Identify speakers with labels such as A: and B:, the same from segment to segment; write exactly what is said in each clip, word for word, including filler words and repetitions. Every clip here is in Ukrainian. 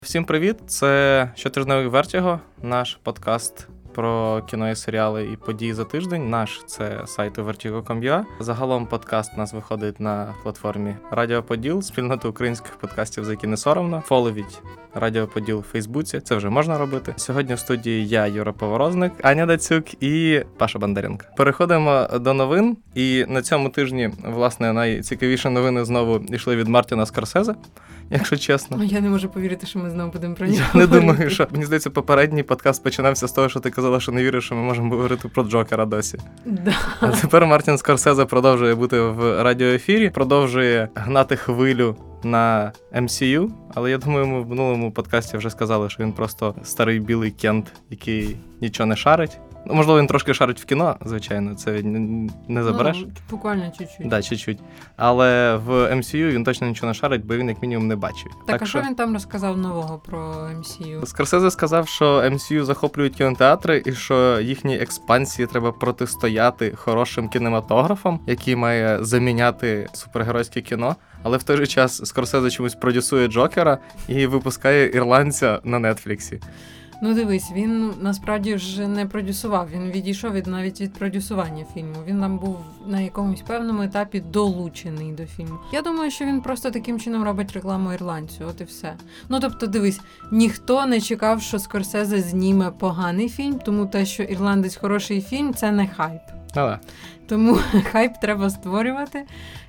A: Всім привіт! Це щотижневий Vertigo, наш подкаст про кіно і серіали і події за тиждень. Наш – це сайту vertigo крапка com ua. Загалом подкаст у нас виходить на платформі Радіо Поділ, спільноти українських подкастів, за які не соромно. Фоловіть Радіо Поділ у Фейсбуці, це вже можна робити. Сьогодні в студії я, Юра Поворозник, Аня Дацюк і Паша Бондаренко. Переходимо до новин, і на цьому тижні, власне, найцікавіші новини знову йшли від Мартіна Скорсезе, якщо чесно.
B: О, я не можу повірити, що ми знову будемо про нього
A: Я не думаю, що... Мені здається, попередній подкаст починався з того, що ти казала, що не віриш, що ми можемо говорити про Джокера досі.
B: Да.
A: А тепер Мартін Скорсезе продовжує бути в радіоефірі, продовжує гнати хвилю на ем сі ю, але я думаю, ми в минулому подкасті вже сказали, що він просто старий білий кент, який нічого не шарить. Ну, можливо, він трошки шарить в кіно, звичайно, це не забереш.
B: Ну, буквально чуть-чуть.
A: Да, чуть-чуть. Але в ем сі ю він точно нічого не шарить, бо він як мінімум не бачив.
B: Так,
A: так
B: а
A: що
B: що він там розказав нового про ем сі ю?
A: Скорсезе сказав, що ем сі ю захоплюють кінотеатри і що їхній експансії треба протистояти хорошим кінематографом, який має заміняти супергеройське кіно. Але в той же час Скорсезе чомусь продюсує Джокера і випускає ірландця на Нетфліксі.
B: Ну дивись, він насправді ж не продюсував, він відійшов від навіть від продюсування фільму. Він там був на якомусь певному етапі долучений до фільму. Я думаю, що він просто таким чином робить рекламу ірландцю, от і все. Ну тобто, дивись, ніхто не чекав, що Скорсезе зніме поганий фільм, тому те, що ірландець хороший фільм, це не хайп.
A: Але.
B: Тому хайп треба створювати.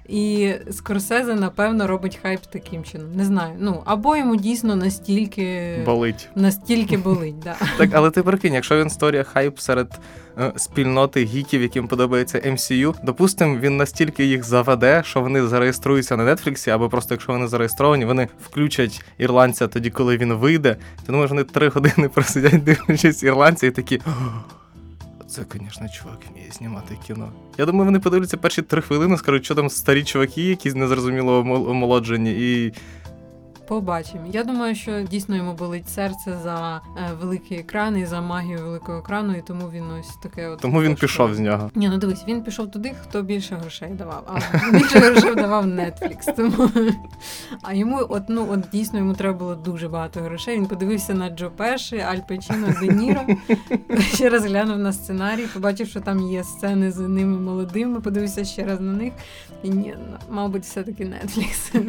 B: І Скорсезе, напевно, робить хайп таким чином. Не знаю. Ну, або йому дійсно настільки...
A: Болить.
B: Настільки болить, да.
A: Так, але ти прикинь, якщо він створює хайп серед е, спільноти гіків, яким подобається ем сі ю, допустим, він настільки їх заведе, що вони зареєструються на Нетфліксі, або просто, якщо вони зареєстровані, вони включать ірландця тоді, коли він вийде. Ти думаєш, вони три години просидять, дивлячись ірландця, і такі... Це, звісно, чувак вміє знімати кіно. Я думаю, вони подивляться перші три хвилини, скажуть, що там старі чуваки, якісь незрозуміло омолоджені, і...
B: Побачимо. Я думаю, що дійсно йому болить серце за е, великий екран і за магію великого екрану, і тому він ось таке от...
A: Тому він
B: трошки...
A: пішов з нього.
B: Ні, ну дивись, він пішов туди, хто більше грошей давав. А більше грошей давав Netflix. Тому... А йому, от, ну, от дійсно, йому треба було дуже багато грошей. Він подивився на Джо Пеші, Аль Пачіно, Де Ніро, ще раз глянув на сценарій, побачив, що там є сцени з ними молодими, подивився ще раз на них. І ні, мабуть, все-таки Netflix.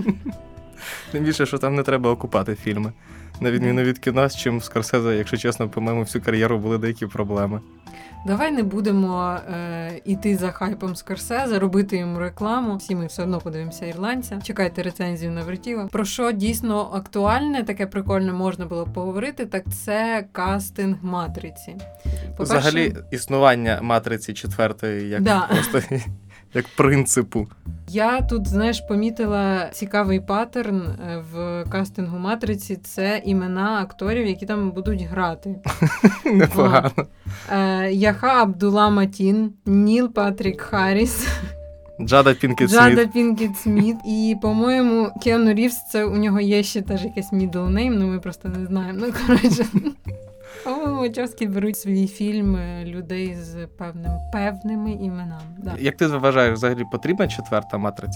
A: Тим більше, що там не треба окупати фільми. На відміну від кіно, з чим в Скорсезе, якщо чесно, по-моєму, всю кар'єру були деякі проблеми.
B: Давай не будемо е, йти за хайпом Скорсезе, робити йому рекламу. Всі ми все одно подивимося ірландця. Чекайте рецензію на Vertigo. Про що дійсно актуальне, таке прикольне можна було б поговорити, так це кастинг «Матриці». По-перше,
A: взагалі, існування «Матриці» четвертої, як
B: да.
A: просто як принципу.
B: Я тут, знаєш, помітила цікавий паттерн в кастингу «Матриці». Це імена акторів, які там будуть грати.
A: Непогано.
B: Е, Яха Абдулла Матін, Ніл Патрік Харріс,
A: Джада Пінкет Сміт.
B: Джада Пінкет Сміт. І, по-моєму, Кіану Рівз, це у нього є ще теж якийсь middle name, ну ми просто не знаємо. Ну, коротше... По-моєму, Вачовські беруть свій фільм людей з певним, певними іменами. Да.
A: Як ти вважаєш, взагалі потрібна четверта «Матриця»?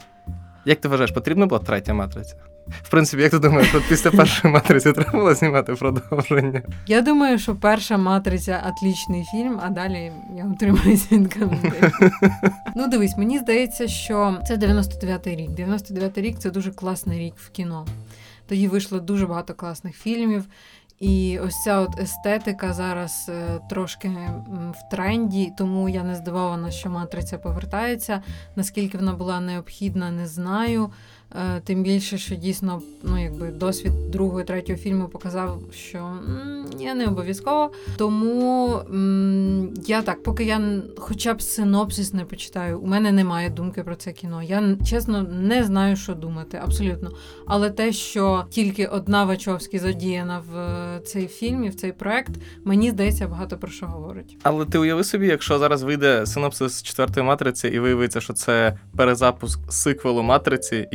A: Як ти вважаєш, потрібна була третя «Матриця»? В принципі, як ти думаєш, от після першої «Матриці» треба було знімати продовження?
B: Я думаю, що перша «Матриця» – отличний фільм, а далі я утримуюсь від коментарів. Ну, дивись, мені здається, що це дев'яносто дев'ятий рік. дев'яносто дев'ятий рік – це дуже класний рік в кіно. Тоді вийшло дуже багато класних фільмів. І ось ця от естетика зараз е, трошки в тренді, тому я не здивована, що «Матриця» повертається. Наскільки вона була необхідна, не знаю. Е, тим більше, що дійсно, ну, якби досвід другого і третього фільму показав, що м, я не обов'язково. Тому м, я так, поки я хоча б синопсис не почитаю, у мене немає думки про це кіно. Я, чесно, не знаю, що думати, абсолютно. Але те, що тільки одна Вачовські задіяна в цей фільм і в цей проект, мені здається, багато про що говорить.
A: Але ти уяви собі, якщо зараз вийде синопсис четвертої «Матриці» і виявиться, що це перезапуск сиквелу «Матриці», і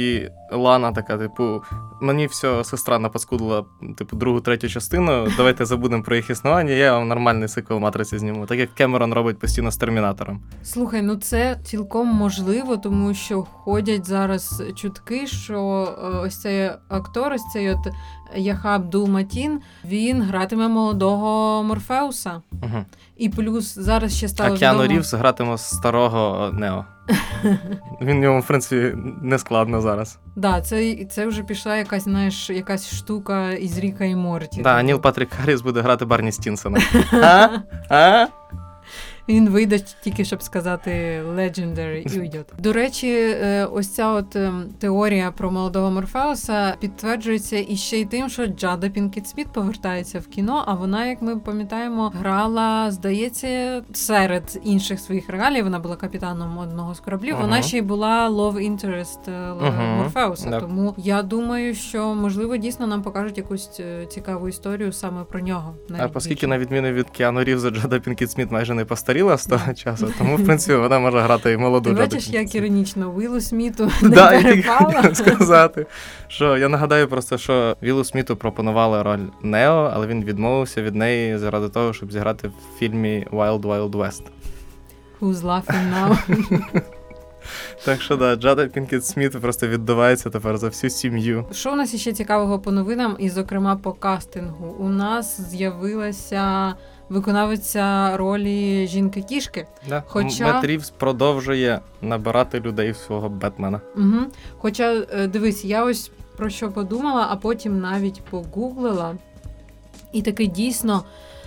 A: Лана така, типу, мені все сестра напаскудила, типу, другу, третю частину, давайте забудемо про їх існування, я вам нормальний сиквел «Матриці» зніму. Так як Кемерон робить постійно з «Термінатором».
B: Слухай, ну це цілком можливо, тому що ходять зараз чутки, що ось цей актор, ось цей от Яхя Абдул-Матін, він гратиме молодого Морфеуса.
A: Угу.
B: І плюс зараз ще стало
A: А Кіану
B: відомо...
A: Рівз гратиме старого Нео. Він йому, в принципі, не складно зараз.
B: Так, да, це, це вже пішла якась, знаєш, якась штука із Ріка і Морті.
A: Так, да, Ніл Патрік Харріс буде грати Барні Стінсона. А? А?
B: Він вийде тільки, щоб сказати legendary і уйде. До речі, ось ця от теорія про молодого Морфеуса підтверджується іще й тим, що Джада Пінкет Сміт повертається в кіно, а вона, як ми пам'ятаємо, грала, здається, серед інших своїх регалій, вона була капітаном одного з кораблів, uh-huh. вона ще й була love interest uh-huh. Морфеуса. Yep. Тому я думаю, що, можливо, дійсно нам покажуть якусь цікаву історію саме про нього.
A: А оскільки, на відміну від Кіану Рівза, Джада Пінкет Сміт майже не постаріла з того часу, тому, в принципі, вона може грати і молоду.
B: Ти бачиш, як іронічно Віллу Сміту
A: не
B: да, перепала?
A: Так, сказати. Що, я нагадаю просто, що Віллу Сміту пропонували роль Нео, але він відмовився від неї заради того, щоб зіграти в фільмі Wild Wild West.
B: Who's laughing now?
A: Так що, да, Джада Пінкет Сміт просто віддувається тепер за всю сім'ю.
B: Що у нас ще цікавого по новинам, і, зокрема, по кастингу? У нас з'явилася виконавиця ролі жінки-кішки.
A: Да.
B: Хоча...
A: Мет Рівз продовжує набирати людей в свого Бетмена.
B: Угу. Хоча, дивись, я ось про що подумала, а потім навіть погуглила. І таки дійсно,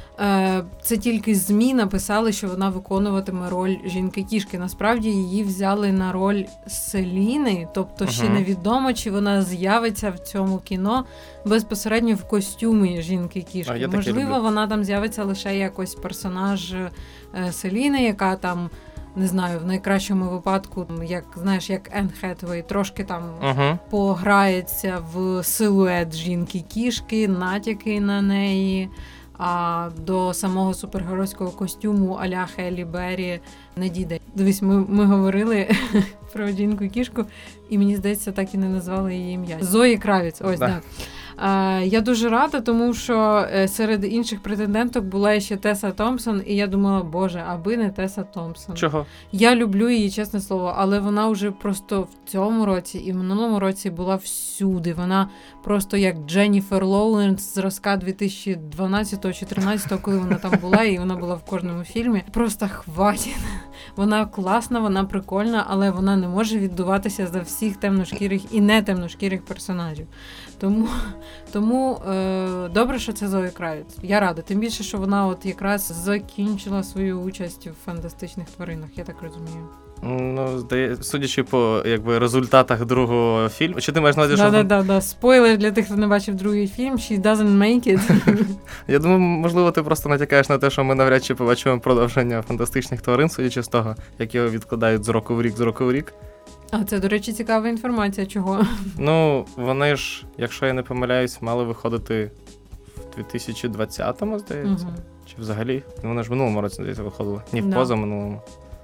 B: це тільки ЗМІ написали, що вона виконуватиме роль жінки-кішки. Насправді її взяли на роль Селіни, тобто ще uh-huh. невідомо, чи вона з'явиться в цьому кіно безпосередньо в костюмі жінки-кішки. Можливо, вона там з'явиться лише якось персонаж Селіни, яка там, не знаю, в найкращому випадку, як, знаєш, як Енн Хетвей, трошки там uh-huh. пограється в силует жінки-кішки, натяки на неї. А до самого супергеройського костюму а-ля Хеллі Беррі не дійде. Дивись, ми, ми говорили про жінку-кішку, і мені здається, так і не назвали її ім'я. Зої Кравіц, ось,
A: да.
B: так. А, я дуже рада, тому що серед інших претенденток була ще Теса Томпсон, і я думала, боже, аби не Теса Томпсон.
A: Чого?
B: Я люблю її, чесне слово, але вона вже просто в цьому році і в минулому році була всюди. Вона просто як Дженніфер Лоуренс зразка дві тисячі дванадцятого чи тринадцятого, коли вона там була, і вона була в кожному фільмі. Просто хватить. Вона класна, вона прикольна, але вона не може віддуватися за всіх темношкірих і не темношкірих персонажів. Тому, тому е, добре, що це Зої Кравіц. Я рада. Тим більше, що вона от якраз закінчила свою участь в фантастичних тваринах, я так розумію.
A: Ну, здається, судячи по якби результатах другого фільму. Чи ти маєш на увазі,
B: да,
A: що...
B: Да, да, да. Спойлер для тих, хто не бачив другий фільм. She doesn't make it.
A: Я думаю, можливо, ти просто натякаєш на те, що ми навряд чи побачимо продовження фантастичних тварин, судячи з того, як його відкладають з року в рік, з року в рік.
B: А це, до речі, цікава інформація. Чого?
A: Ну, вони ж, якщо я не помиляюсь, мали виходити в дві тисячі двадцятому, здається. Угу. Чи взагалі? Вони ж в минулому році, здається, виходили. Ні, в да. позаминулому.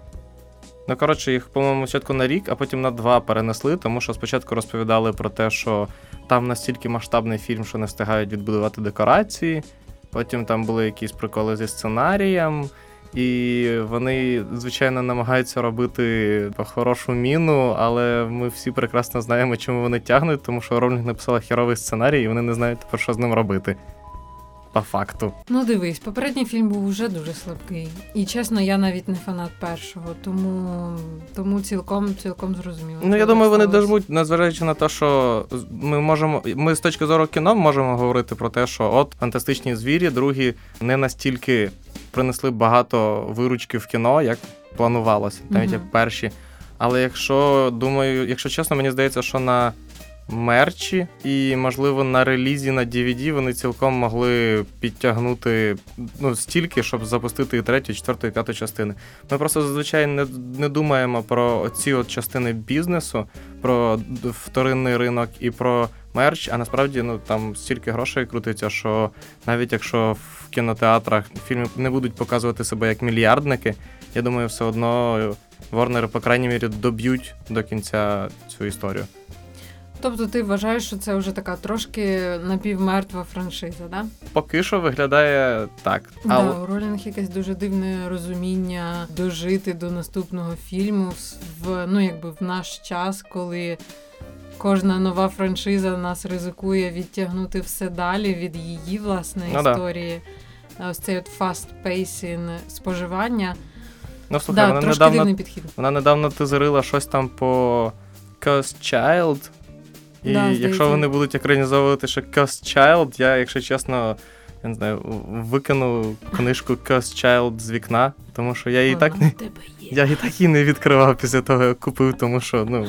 A: Ну, коротше, їх, по-моєму, спочатку на рік, а потім на два перенесли, тому що спочатку розповідали про те, що там настільки масштабний фільм, що не встигають відбудувати декорації. Потім там були якісь приколи зі сценарієм. І вони, звичайно, намагаються робити хорошу міну, але ми всі прекрасно знаємо, чому вони тягнуть, тому що Роулінг написала херовий сценарій, і вони не знають тепер, що з ним робити. По факту.
B: Ну дивись, попередній фільм був вже дуже слабкий. І чесно, я навіть не фанат першого, тому, тому цілком, цілком зрозуміло.
A: Ну я думаю, вони дожмуть, незважаючи на те, що ми можемо, ми з точки зору кіно можемо говорити про те, що от фантастичні звірі, другі не настільки принесли багато виручки в кіно, як планувалося, навіть mm-hmm. як перші. Але якщо, думаю, якщо чесно, мені здається, що на мерчі і, можливо, на релізі на ді ві ді вони цілком могли підтягнути ну, стільки, щоб запустити і третю, і четверту, і п'яту частини. Ми просто зазвичай не, не думаємо про ці от частини бізнесу, про вторинний ринок і про мерч, а насправді ну, там стільки грошей крутиться, що навіть якщо в кінотеатрах фільми не будуть показувати себе як мільярдники, я думаю, все одно Warner, по крайній мірі, доб'ють до кінця цю історію.
B: Тобто ти вважаєш, що це вже така трошки напівмертва франшиза, да?
A: Поки що виглядає так.
B: Да,
A: Але...
B: у Ролінг якесь дуже дивне розуміння дожити до наступного фільму в, ну, якби в наш час, коли кожна нова франшиза нас ризикує відтягнути все далі від її, власне,
A: ну,
B: історії. Да. Ось цей от fast-pacing споживання.
A: Ну, слухай,
B: да,
A: вона,
B: трошки
A: недавно,
B: дивний підхід.
A: вона недавно тизерила щось там по Cursed Child. І
B: да,
A: якщо вони будуть екранізовувати ще Cursed Child, я, якщо чесно, я не знаю, викину книжку Cursed Child з вікна, тому що я її
B: Вона
A: так не... Я її так і не відкривав після того, як купив, тому що, ну...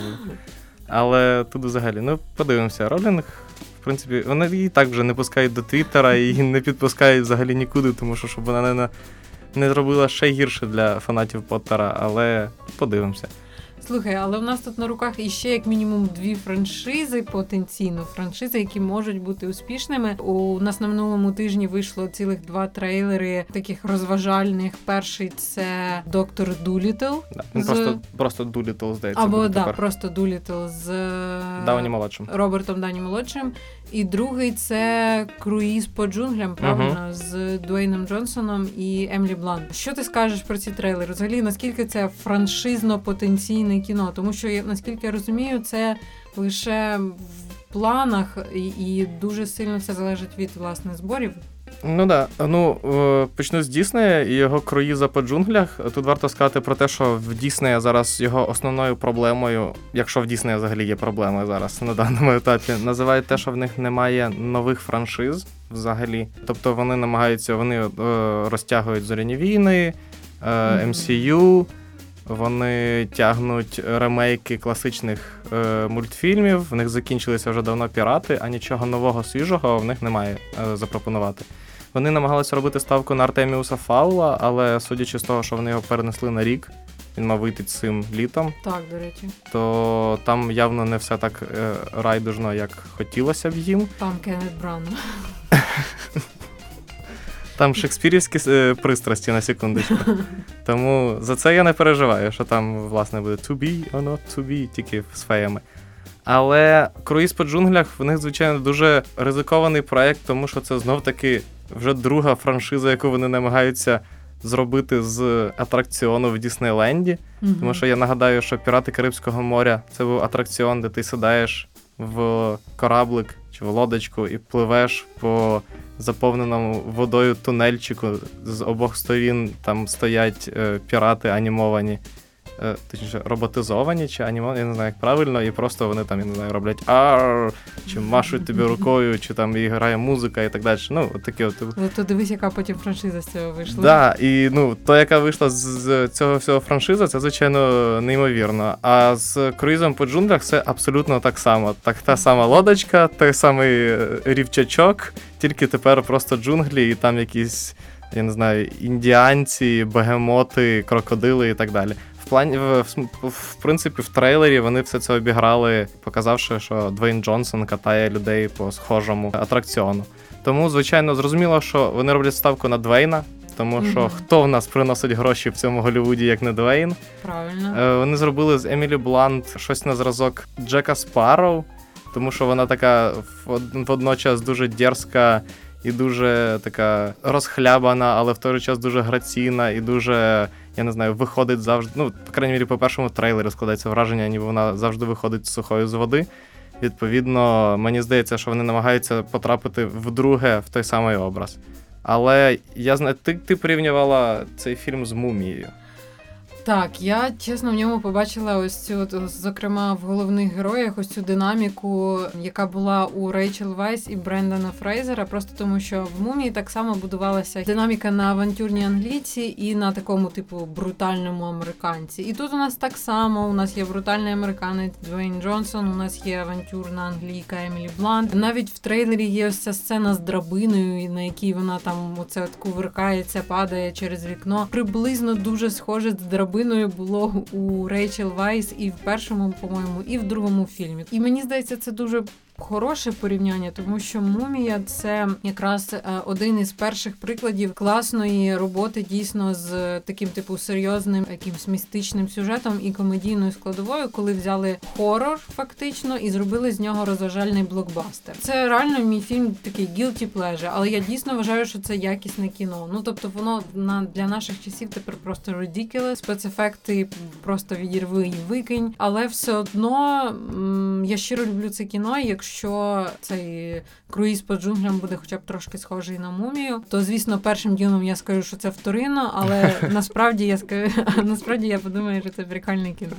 A: Але тут взагалі, ну, подивимося, Ролінг, в принципі, вони її так вже не пускають до Твіттера і не підпускають взагалі нікуди, тому що, щоб вона не, не зробила ще гірше для фанатів Поттера, але подивимося.
B: Слухай, але в нас тут на руках іще як мінімум дві франшизи, потенційно франшизи, які можуть бути успішними. У нас на минулому тижні вийшло цілих два трейлери таких розважальних. Перший – це «Доктор Дуліттл».
A: Да, він
B: з...
A: просто, просто Дуліттл, здається.
B: Або,
A: буде
B: да,
A: тепер.
B: просто Дуліттл з
A: Дауні молодшим.
B: Робертом Дауні молодшим. І другий – це «Круїз по джунглям», правильно, uh-huh. з Дуейном Джонсоном і Емілі Блант. Що ти скажеш про ці трейлери? Взагалі, наскільки це франшизно-потенційне кіно? Тому що, наскільки я розумію, це лише в планах, і, і дуже сильно це залежить від, власне, зборів.
A: Ну да, ну почну з Діснея і його круїза по джунглях. Тут варто сказати про те, що в Діснея зараз його основною проблемою, якщо в Діснея взагалі є проблеми зараз на даному етапі, називають те, що в них немає нових франшиз взагалі. Тобто вони намагаються, вони е, розтягують «Зоряні війни», е, ем сі ю, вони тягнуть ремейки класичних е, мультфільмів, в них закінчилися вже давно «Пірати», а нічого нового, свіжого в них немає е, запропонувати. Вони намагалися робити ставку на Артеміуса Фаула, але судячи з того, що вони його перенесли на рік, він мав вийти цим літом,
B: так, до речі,
A: то там явно не все так е, райдужно, як хотілося б їм.
B: Там Кеннет Брана.
A: Там шекспірівські е, пристрасті, на секундочку. Тому за це я не переживаю, що там, власне, буде to be or not to be, тільки з феями. Але «Круїз по джунглях» в них, звичайно, дуже ризикований проєкт, тому що це знов-таки вже друга франшиза, яку вони намагаються зробити з атракціону в Діснейленді. Mm-hmm. Тому що я нагадаю, що «Пірати Карибського моря» — це був атракціон, де ти сідаєш в кораблик чи в лодочку і пливеш по заповненому водою тунельчику. З обох сторін там стоять е, пірати анімовані, е, точніше, роботизовані чи анімовані, я не знаю, як правильно, і просто вони там, я не знаю, роблять ар, чи машуть тобі рукою, чи там і грає музика і так далі. Ну, от такі от.
B: Ну, то дивись, яка потім франшиза з цього вийшла.
A: Так, да, і ну, то, яка вийшла з цього всього франшиза, це, звичайно, неймовірно. А з «Круїзом по джунглях» все абсолютно так само. Так, та сама лодочка, той самий рівчачок, тільки тепер просто джунглі і там якісь, я не знаю, індіанці, бегемоти, крокодили і так далі. В плані, в, в, в принципі, в трейлері вони все це обіграли, показавши, що Дуейн Джонсон катає людей по схожому атракціону. Тому, звичайно, зрозуміло, що вони роблять ставку на Дуейна, тому що mm-hmm. хто в нас приносить гроші в цьому Голлівуді, як не Дуейн.
B: Правильно.
A: Е, вони зробили з Емілі Блант щось на зразок Джека Спарроу, тому що вона така водночас дуже дерзка і дуже така розхлябана, але в той же час дуже граційна і дуже, я не знаю, виходить завжди, ну, по крайній мірі, по першому трейлері складається враження, ніби вона завжди виходить з сухої з води. Відповідно, мені здається, що вони намагаються потрапити вдруге в той самий образ. Але я знаю, ти, ти порівнювала цей фільм з «Мумією».
B: Так, я, чесно, в ньому побачила ось цю, зокрема, в головних героях ось цю динаміку, яка була у Рейчел Вайс і Брендана Фрейзера, просто тому, що в «Мумії» так само будувалася динаміка на авантюрній англійці і на такому, типу, брутальному американці. І тут у нас так само, у нас є брутальний американець Дуейн Джонсон, у нас є авантюрна англійка Емілі Блант. Навіть в трейлері є ось ця сцена з драбиною, на якій вона там оце от кувиркається, падає через вікно. Приблизно дуже схоже з драбиною було у Рейчел Вайс і в першому, по-моєму, і в другому фільмі. І мені здається, це дуже хороше порівняння, тому що «Мумія» — це якраз е, один із перших прикладів класної роботи дійсно з таким типу серйозним, якимсь містичним сюжетом і комедійною складовою, коли взяли хорор фактично і зробили з нього розважальний блокбастер. Це реально мій фільм такий guilty pleasure, але я дійсно вважаю, що це якісне кіно. Ну, тобто воно на, для наших часів тепер просто ridiculous, спецефекти просто відірви і викинь, але все одно м- я щиро люблю це кіно, і якщо цей круїз по джунглям буде хоча б трошки схожий на «Мумію», то, звісно, першим ділом я скажу, що це вторинно, але насправді я скажу, насправді я подумаю, що це прикольне кіно.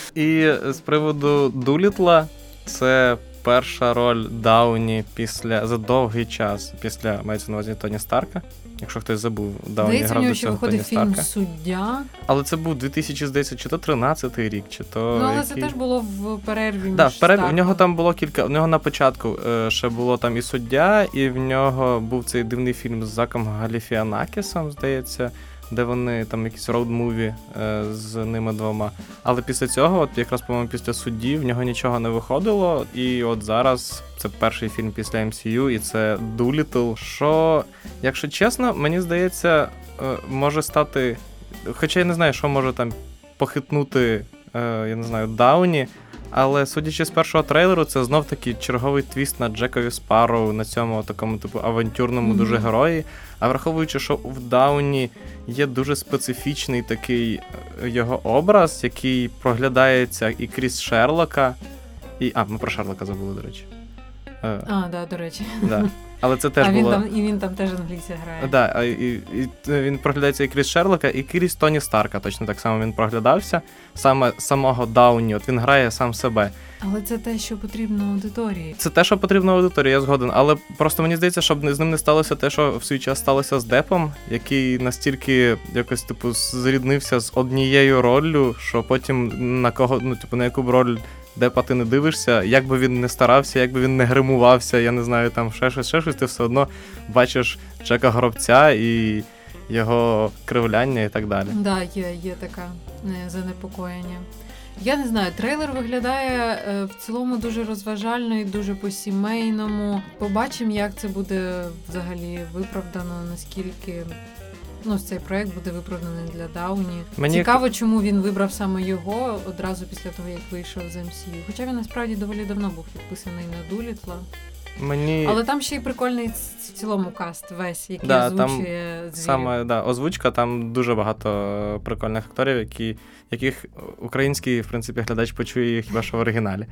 A: І з приводу Дулітла, це перша роль Дауні після за довгий час після, мається на увазі, Тоні Старка. Якщо хтось забув, Дауні
B: Здається,
A: грав
B: в
A: до
B: нього ще
A: цього
B: виходив
A: Тоні
B: фільм
A: Старка.
B: «Суддя».
A: Але це був дві тисячі, здається, чи то тринадцятий рік, чи то...
B: Ну, але
A: який...
B: це теж було в перерві між
A: Да, в перерві. В
B: Старком.
A: нього там було кілька... В нього на початку е, ще було там і «Суддя», і в нього був цей дивний фільм з Заком Галіфіанакісом, здається, де вони там якісь роуд-муві е, з ними двома. Але після цього, от якраз, по-моєму, після «Судді» в нього нічого не виходило, і от зараз це перший фільм після ем сі ю, і це «Дулітл», що, якщо чесно, мені здається, е, може стати... Хоча я не знаю, що може там похитнути, е, я не знаю, Дауні, але судячи з першого трейлеру, це знов-таки черговий твіст на Джекові Спарроу, на цьому такому типу авантюрному mm-hmm. дуже герої. А враховуючи, що в Дауні є дуже специфічний такий його образ, який проглядається і крізь Шерлока, і... А, ми про Шерлока забули, до речі.
B: А, так, да, до речі.
A: Да. Але це теж
B: а він
A: було...
B: там, і він там теж англійця грає.
A: Да, а, і, і, він проглядається і крізь Шерлока, і крізь Тоні Старка. Точно так само він проглядався. Саме самого Дауні, от він грає сам себе.
B: Але це те, що потрібно аудиторії.
A: Це те, що потрібно аудиторії, я згоден. Але просто мені здається, щоб з ним не сталося те, що в свій час сталося з Депом, який настільки якось, типу, зріднився з однією роллю, що потім на кого, ну, типу, на яку б роль Депа ти не дивишся, як би він не старався, як би він не гримувався, я не знаю, там ще щось, ще щось, ти все одно бачиш Джека Горобця і його кривляння і так далі.
B: Так, да, є, є таке занепокоєння. Я не знаю, трейлер виглядає е, в цілому дуже розважально і дуже по-сімейному. Побачимо, як це буде взагалі виправдано, наскільки... Ну, цей проект буде виправданий для Дауні. Мені... Цікаво, чому він вибрав саме його одразу після того, як вийшов з ем сі ю. Хоча він, насправді, доволі давно був підписаний на Дулітла.
A: Мені... Але
B: там ще й прикольний в цілому каст весь, який
A: да,
B: озвучує звірів.
A: Саме, да, озвучка, там дуже багато прикольних акторів, які, яких український, в принципі, глядач почує хіба що в оригіналі.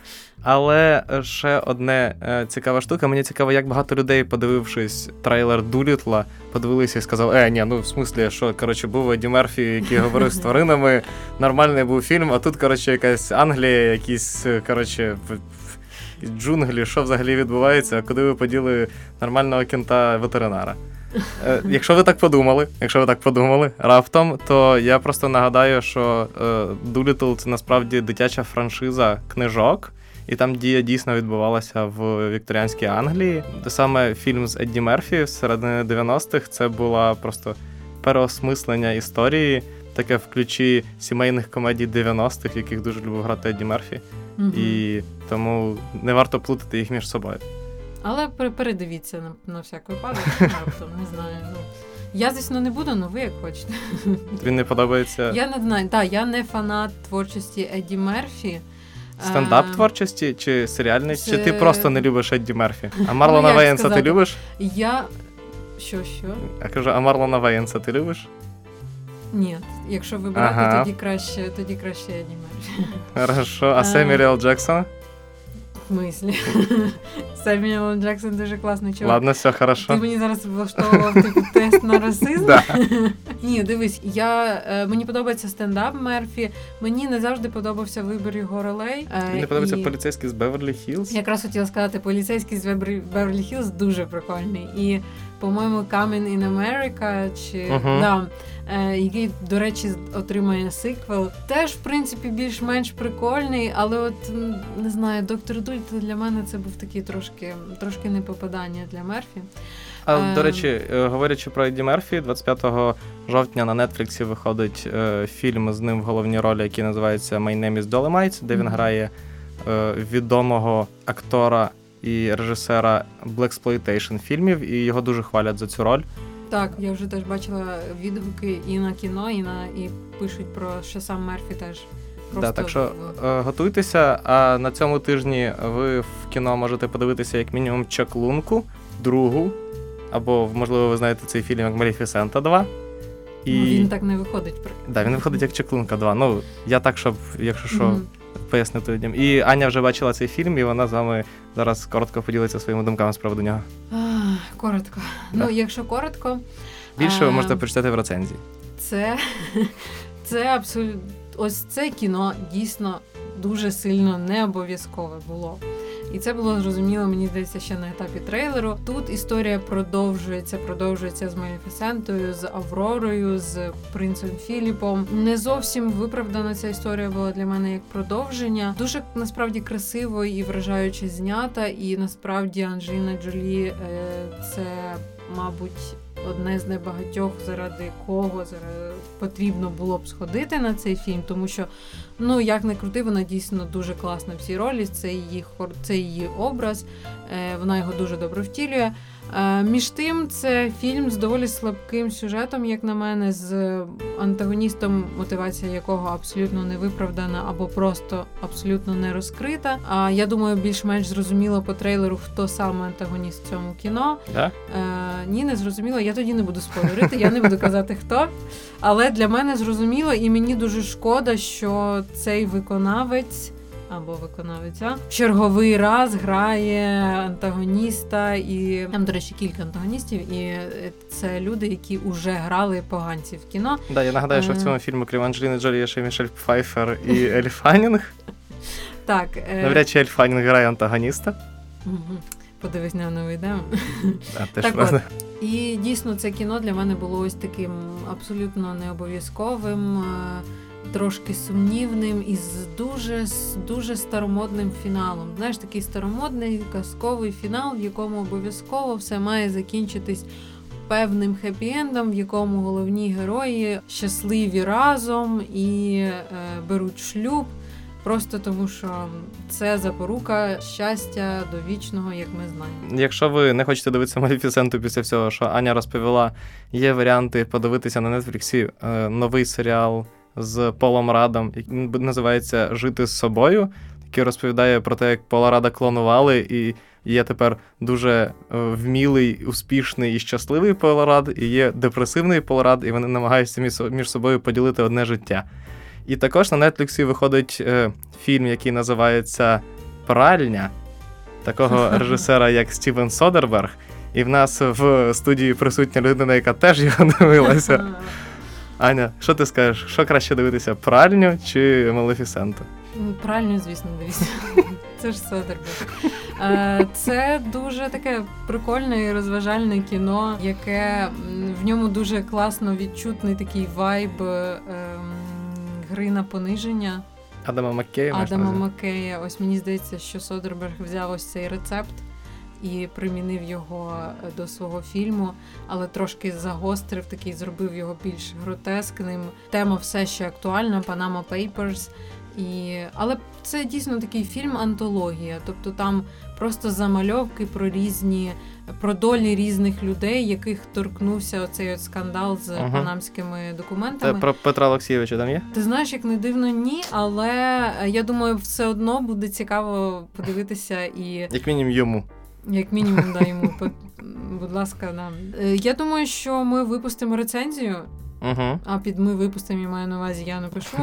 A: Але ще одне е, цікава штука. Мені цікаво, як багато людей, подивившись трейлер Дулітла, подивилися і сказали, е, ні, ну, в смислі, що, коротше, був Едді Мерфі, який говорив з тваринами, нормальний був фільм, а тут, коротше, якась Англія, якісь, коротше, джунглі, що взагалі відбувається, куди ви поділи нормального кінта-ветеринара. Е, якщо ви так подумали, якщо ви так подумали раптом, то я просто нагадаю, що е, Дулітл – це насправді дитяча франшиза книжок, і там дія дійсно відбувалася в вікторіанській Англії. Саме фільм з Едді Мерфі з середини дев'яностих – це було просто переосмислення історії, таке в ключі сімейних комедій дев'яностих, в яких дуже любив грати Едді Мерфі. Mm-hmm. І тому не варто плутати їх між собою.
B: Але передивіться на, на всяк випадок, раптом, не знаю. Ну, я, звісно, не буду, але ви як хочете.
A: Тобі не подобається?
B: Я не знаю, так, я не фанат творчості Едді Мерфі.
A: Стендап творчості чи серіальний? Це... Чи ти просто не любиш Едді Мерфі? А Марлона ну, Веєнса ти любиш?
B: Я... Що, що?
A: Я кажу, а Марлона Веєнса ти любиш?
B: Ні, якщо вибирати, ага. тоді краще, тоді краще Едді Мерфі.
A: Хорошо, а Семюел Джексона?
B: В смислі? Семюел Джексон дуже класний чоловік.
A: Ладно, все, хорошо.
B: Ти мені зараз влаштовував типу тест на расизм?
A: Да.
B: Ні, дивись, я, е, мені подобається стендап Мерфі, мені не завжди подобався вибір його ролей. Е,
A: мені подобається і... поліцейський з Беверлі-Хіллз.
B: Я якраз хотіла сказати, поліцейський з Беверлі-Хіллз дуже прикольний. І, по-моєму, Coming in America, чи... Uh-huh. Да, е, який, до речі, отримає сиквел. Теж, в принципі, більш-менш прикольний, але от, не знаю, Доктор Дулітл для мене це був такий трошки, трошки непопадання для Мерфі.
A: А, е... до речі, говорячи про Едді Мерфі, двадцять п'ятого жовтня на Нетфліксі виходить е, фільм з ним в головній ролі, який називається My Name is Dolemite, де він mm-hmm. грає е, відомого актора і режисера blaxploitation фільмів, і його дуже хвалять за цю роль.
B: Так, я вже теж бачила відгуки і на кіно, і на і пишуть про, що сам Мерфі теж.
A: Да, так що е, готуйтеся, а на цьому тижні ви в кіно можете подивитися як мінімум «Чаклунку», другу, або, можливо, ви знаєте цей фільм як «Малефісента два». І...
B: Ну, він так не виходить.
A: Так, да, він виходить як «Чаклунка два». Ну, я так, щоб, якщо що,
B: mm-hmm.
A: пояснити людям. І Аня вже бачила цей фільм, і вона з вами зараз коротко поділиться своїми думками з приводу нього.
B: А, коротко. Да. Ну, якщо коротко...
A: Більше
B: а...
A: ви можете прочитати в рецензії.
B: Це, це абсолютно... Ось це кіно дійсно дуже сильно не обов'язкове було. І це було зрозуміло, мені здається, ще на етапі трейлеру. Тут історія продовжується, продовжується з Малефісентою, з Авророю, з принцем Філіпом. Не зовсім виправдана ця історія була для мене як продовження. Дуже, насправді, красиво і вражаюче знята, і, насправді, Анджеліна Джолі – це, мабуть, одне з небагатьох, заради кого заради потрібно було б сходити на цей фільм, тому що, ну, як не крути, вона дійсно дуже класна в цій ролі, це її, це її образ, вона його дуже добре втілює. Між тим, це фільм з доволі слабким сюжетом, як на мене, з антагоністом, мотивація якого абсолютно не виправдана або просто абсолютно не розкрита. А я думаю, більш-менш зрозуміло по трейлеру, хто саме антагоніст в цьому кіно.
A: Да?
B: Е, ні, не зрозуміло. Я тоді не буду спойлерити, я не буду казати хто. Але для мене зрозуміло, і мені дуже шкода, що цей виконавець або виконавиця в черговий раз грає антагоніста, і там, до речі, кілька антагоністів, і це люди, які вже грали поганців в кіно.
A: Да, я нагадаю, що в цьому фільмі, крім Анджеліни Джолі, є ще Мішель Пфайфер і Ель Фаннінг.
B: Так.
A: Навряд чи Ель Фаннінг грає антагоніста.
B: Подивись, на новий йдемо.
A: Да, так от.
B: І дійсно це кіно для мене було ось таким абсолютно необов'язковим, трошки сумнівним і з дуже, дуже старомодним фіналом. Знаєш, такий старомодний казковий фінал, в якому обов'язково все має закінчитись певним хеппі-ендом, в якому головні герої щасливі разом і е, беруть шлюб. Просто тому, що це запорука щастя довічного, як ми знаємо.
A: Якщо ви не хочете дивитися Малефісенту після всього, що Аня розповіла, є варіанти подивитися на Нетфліксі е, новий серіал з Полом Радом, який називається «Жити з собою», який розповідає про те, як Пола Рада клонували, і є тепер дуже вмілий, успішний і щасливий Пол Рад, і є депресивний Пол Рад, і вони намагаються між собою поділити одне життя. І також на Нетфліксі виходить е, фільм, який називається «Пральня», такого режисера, як Стівен Содерберг, і в нас в студії присутня людина, яка теж його дивилася. Аня, що ти скажеш? Що краще дивитися, «Пральню» чи «Малефісенту»?
B: «Пральню», звісно, дивіться. Це ж Содерберг. Це дуже таке прикольне і розважальне кіно, яке в ньому дуже класно відчутний такий вайб гри на пониження.
A: Адама Маккея.
B: Адама Маккея. Ось мені здається, що Содерберг взяв ось цей рецепт і примінив його до свого фільму, але трошки загострив, такий зробив його більш гротескним. Тема все ще актуальна, Panama Papers. І... Але це дійсно такий фільм-антологія, тобто там просто замальовки про різні, про долі різних людей, яких торкнувся оцей от скандал з uh-huh. панамськими документами.
A: Та про Петра Олексійовича там є?
B: Ти знаєш, як не дивно, ні, але я думаю, все одно буде цікаво подивитися і...
A: Як мінімум йому.
B: Як мінімум, да, йому, будь ласка, нам. Я думаю, що ми випустимо рецензію,
A: uh-huh.
B: а під ми випустимо, я маю на увазі, я напишу.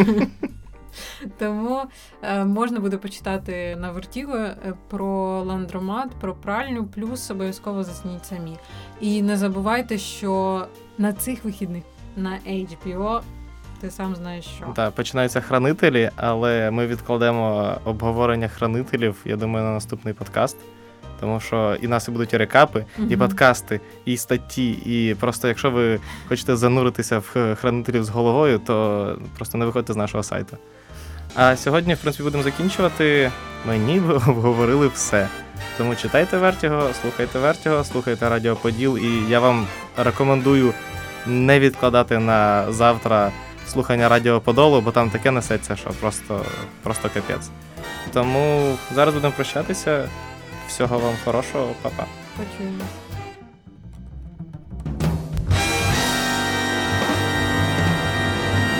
B: Тому е, можна буде почитати на Vertigo про ландромат, про пральню, плюс обов'язково засніть самі. І не забувайте, що на цих вихідних на ейч бі о ти сам знаєш що.
A: Так, починаються «Хранителі», але ми відкладемо обговорення «Хранителів», я думаю, на наступний подкаст. Тому що і нас і будуть і рекапи, uh-huh. і подкасти, і статті, і просто якщо ви хочете зануритися в «Хранителів» з головою, то просто не виходьте з нашого сайту. А сьогодні, в принципі, будемо закінчувати. Ми ніби обговорили все. Тому читайте Vertigo, слухайте Vertigo, слухайте Радіо Поділ, і я вам рекомендую не відкладати на завтра слухання Радіо Подолу, бо там таке несеться, що просто, просто капець. Тому зараз будемо прощатися. Всього вам хорошого, па-па.
B: Почуємось.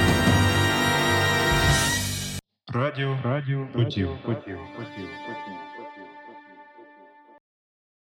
C: Радіо, радіо, потім, потім, потім, потім.